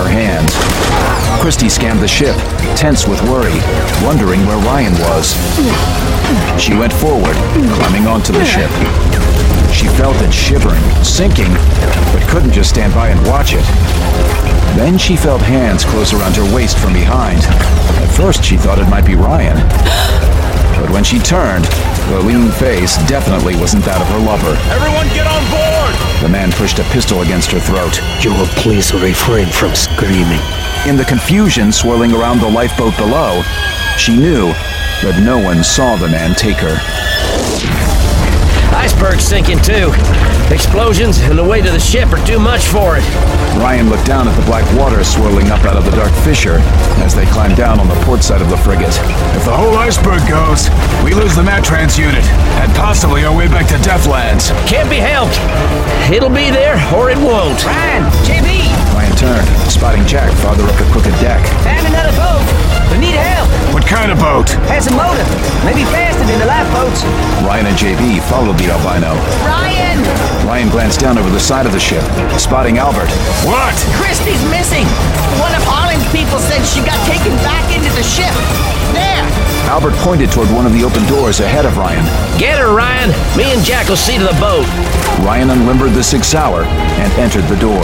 her hands. Christy scanned the ship, tense with worry, wondering where Ryan was. She went forward, climbing onto the ship. She felt it shivering, sinking, but couldn't just stand by and watch it. Then she felt hands close around her waist from behind. At first, she thought it might be Ryan. But when she turned, the lean face definitely wasn't that of her lover. Everyone get on board! The man pushed a pistol against her throat. You will please refrain from screaming. In the confusion swirling around the lifeboat below, she knew that no one saw the man take her. Iceberg's sinking too. Explosions and the weight of the ship are too much for it. Ryan looked down at the black water swirling up out of the dark fissure as they climbed down on the port side of the frigate. If the whole iceberg goes, we lose the Matrans unit, and possibly our way back to Deathlands. Can't be helped. It'll be there, or it won't. Ryan, JB! Ryan turned, spotting Jack farther up the crooked deck. Found another boat. We need help. What kind of boat? Has a motor. Maybe faster than the lifeboats. Ryan and JB followed the albino. Ryan! Ryan glanced down over the side of the ship, spotting Albert. What? Christy's missing. One of Harlan's people said she got taken back into the ship. There! Albert pointed toward one of the open doors ahead of Ryan. Get her, Ryan. Me and Jack will see to the boat. Ryan unlimbered the 6 Hour and entered the door.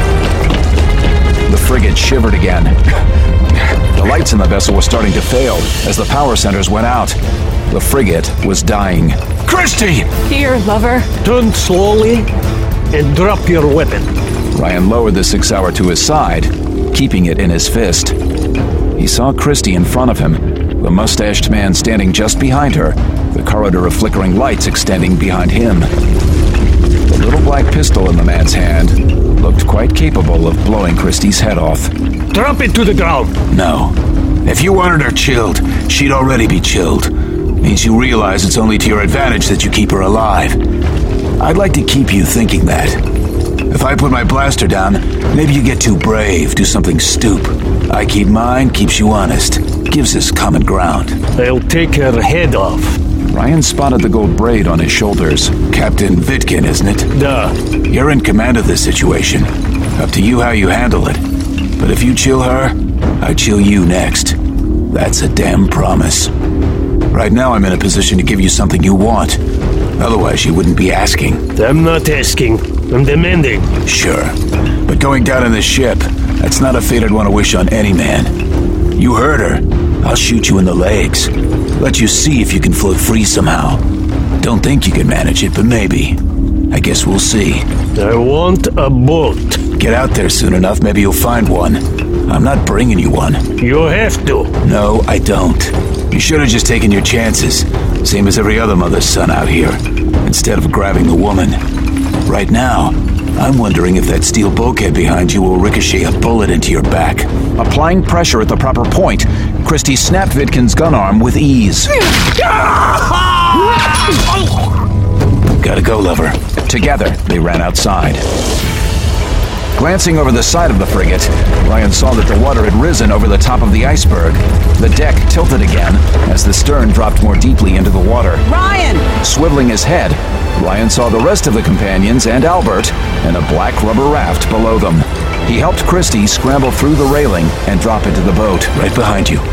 The frigate shivered again. The lights in the vessel were starting to fail as the power centers went out. The frigate was dying. Christy! Here, lover. Turn slowly and drop your weapon. Ryan lowered the 6 Hour to his side, keeping it in his fist. He saw Christy in front of him, the mustached man standing just behind her, the corridor of flickering lights extending behind him. The little black pistol in the man's hand looked quite capable of blowing Christy's head off. Drop it to the ground. No. If you wanted her chilled, she'd already be chilled. Means you realize it's only to your advantage that you keep her alive. I'd like to keep you thinking that. If I put my blaster down, maybe you get too brave, do something stupid. I keep mine, keeps you honest. Gives us common ground. I'll take her head off. Ryan spotted the gold braid on his shoulders. Captain Vitkin, isn't it? Duh. You're in command of this situation. Up to you how you handle it. But if you chill her, I chill you next. That's a damn promise. Right now I'm in a position to give you something you want. Otherwise you wouldn't be asking. I'm not asking. I'm demanding. Sure. But going down in this ship, that's not a fate I'd want to wish on any man. You heard her. I'll shoot you in the legs. Let you see if you can float free somehow. Don't think you can manage it, but maybe. I guess we'll see. I want a boat. Get out there soon enough, maybe you'll find one. I'm not bringing you one. You have to. No, I don't. You should have just taken your chances, same as every other mother's son out here, instead of grabbing the woman. Right now, I'm wondering if that steel bulkhead behind you will ricochet a bullet into your back. Applying pressure at the proper point, Christy snapped Vitkin's gun arm with ease. Gotta go, lover. Together, they ran outside. Glancing over the side of the frigate, Ryan saw that the water had risen over the top of the iceberg. The deck tilted again as the stern dropped more deeply into the water. Ryan! Swiveling his head, Ryan saw the rest of the companions and Albert in a black rubber raft below them. He helped Christy scramble through the railing and drop into the boat. Right behind you.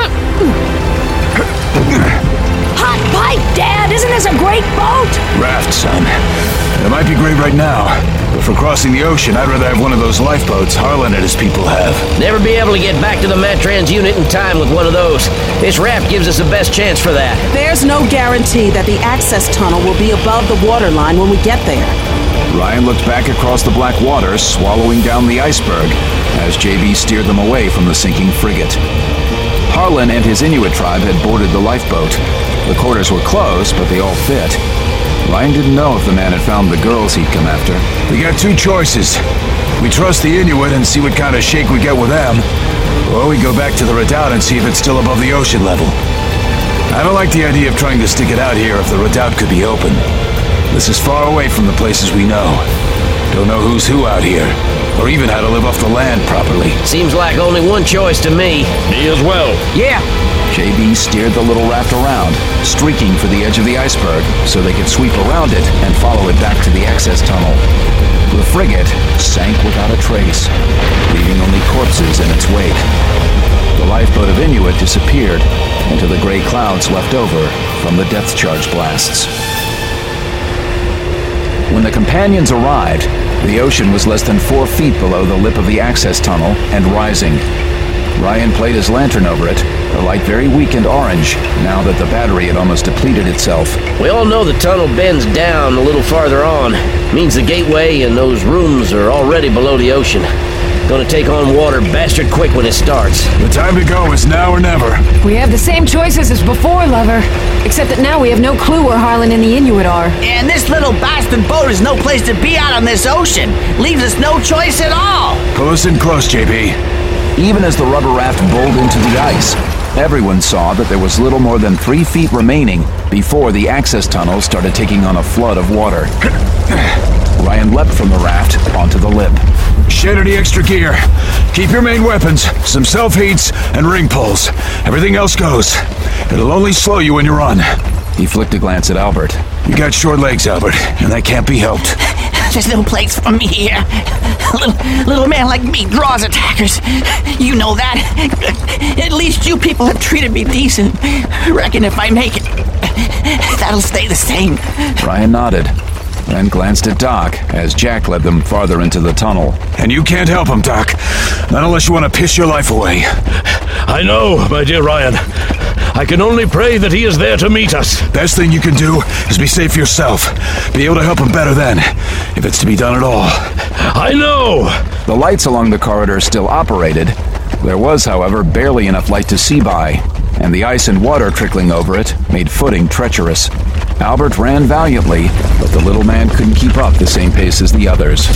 Hot pipe, Dad! Isn't this a great boat? Raft, son. It might be great right now, but for crossing the ocean, I'd rather have one of those lifeboats Harlan and his people have. Never be able to get back to the Matrans unit in time with one of those. This raft gives us the best chance for that. There's no guarantee that the access tunnel will be above the waterline when we get there. Ryan looked back across the black water, swallowing down the iceberg, as JB steered them away from the sinking frigate. Harlan and his Inuit tribe had boarded the lifeboat. The quarters were close, but they all fit. Ryan didn't know if the man had found the girls he'd come after. We got two choices. We trust the Inuit and see what kind of shake we get with them, or we go back to the redoubt and see if it's still above the ocean level. I don't like the idea of trying to stick it out here if the redoubt could be open. This is far away from the places we know. Don't know who's who out here, or even how to live off the land properly. Seems like only one choice to me. Me as well. Yeah. JB steered the little raft around, streaking for the edge of the iceberg so they could sweep around it and follow it back to the access tunnel. The frigate sank without a trace, leaving only corpses corpses in its wake. The lifeboat of Inuit disappeared into the gray clouds left over from the depth charge blasts. When the companions arrived, the ocean was less than 4 feet below the lip of the access tunnel and rising. Ryan played his lantern over it, the light very weak and orange, now that the battery had almost depleted itself. We all know the tunnel bends down a little farther on. Means the gateway and those rooms are already below the ocean. Gonna take on water bastard quick when it starts. The time to go is now or never. We have the same choices as before, Lover. Except that now we have no clue where Harlan and the Inuit are. And this little bastard boat is no place to be out on this ocean. Leaves us no choice at all. Pull us in close, JB. Even as the rubber raft bowled into the ice, everyone saw that there was little more than 3 feet remaining before the access tunnel started taking on a flood of water. Ryan leapt from the raft onto the lip. Shed any extra gear. Keep your main weapons, some self-heats, and ring pulls. Everything else goes. It'll only slow you when you run. He flicked a glance at Albert. You got short legs, Albert, and that can't be helped. There's no place for me here. Little man like me draws attackers. You know that. At least you people have treated me decent. Reckon if I make it, that'll stay the same. Ryan nodded, then glanced at Doc as Jack led them farther into the tunnel. And you can't help him, Doc. Not unless you want to piss your life away. I know, my dear Ryan. I can only pray that he is there to meet us. Best thing you can do is be safe yourself. Be able to help him better then, if it's to be done at all. I know! The lights along the corridor still operated. There was, however, barely enough light to see by, and the ice and water trickling over it made footing treacherous. Albert ran valiantly, but the little man couldn't keep up the same pace as the others.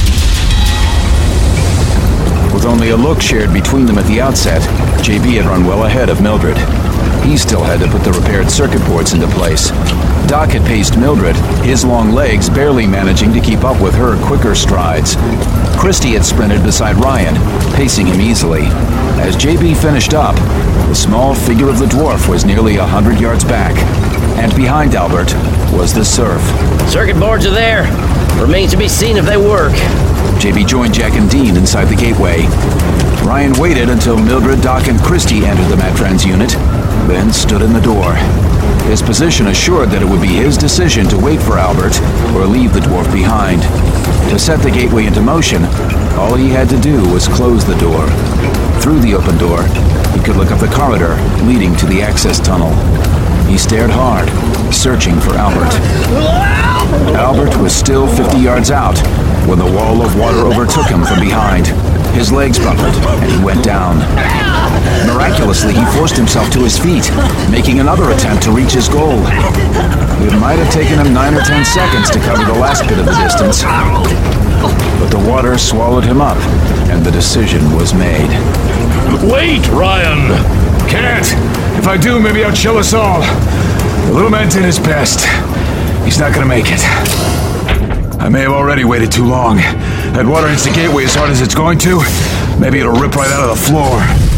With only a look shared between them at the outset, JB had run well ahead of Mildred. He still had to put the repaired circuit boards into place. Doc had paced Mildred, his long legs barely managing to keep up with her quicker strides. Christy had sprinted beside Ryan, pacing him easily. As JB finished up, the small figure of the dwarf was nearly 100 yards back. And behind Albert was the surf. Circuit boards are there. Remains to be seen if they work. JB joined Jack and Dean inside the gateway. Ryan waited until Mildred, Doc, and Christy entered the Matrans unit, then stood in the door. His position assured that it would be his decision to wait for Albert or leave the dwarf behind. To set the gateway into motion, all he had to do was close the door. Through the open door, he could look up the corridor leading to the access tunnel. He stared hard, searching for Albert. Albert was still 50 yards out when the wall of water overtook him from behind. His legs buckled, and he went down. Miraculously, he forced himself to his feet, making another attempt to reach his goal. It might have taken him 9 or 10 seconds to cover the last bit of the distance, but the water swallowed him up, and the decision was made. Wait, Ryan! Can't! If I do, maybe I'll chill us all. The little man did his best. He's not gonna make it. I may have already waited too long. That water hits the gateway as hard as it's going to. Maybe it'll rip right out of the floor.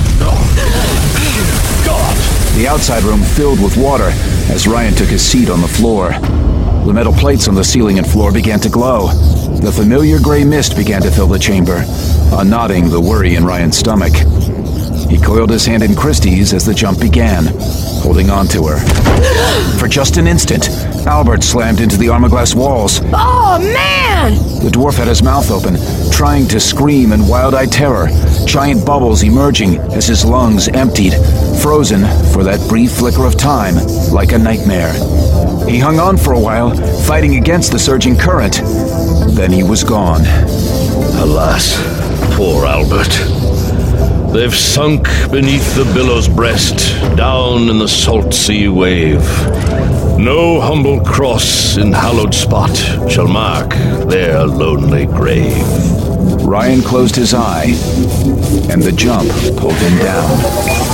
The outside room filled with water as Ryan took his seat on the floor. The metal plates on the ceiling and floor began to glow. The familiar gray mist began to fill the chamber, unknotting the worry in Ryan's stomach. He coiled his hand in Christie's as the jump began, holding on to her. For just an instant, Albert slammed into the armor-glass walls. Oh, man! The dwarf had his mouth open, trying to scream in wild-eyed terror, giant bubbles emerging as his lungs emptied, frozen for that brief flicker of time, like a nightmare. He hung on for a while, fighting against the surging current. Then he was gone. Alas, poor Albert. They've sunk beneath the billow's breast, down in the salt sea wave. No humble cross in hallowed spot shall mark their lonely grave. Ryan closed his eye, and the jump pulled him down.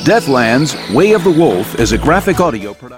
Deathlands: Way of the Wolf is a graphic audio production.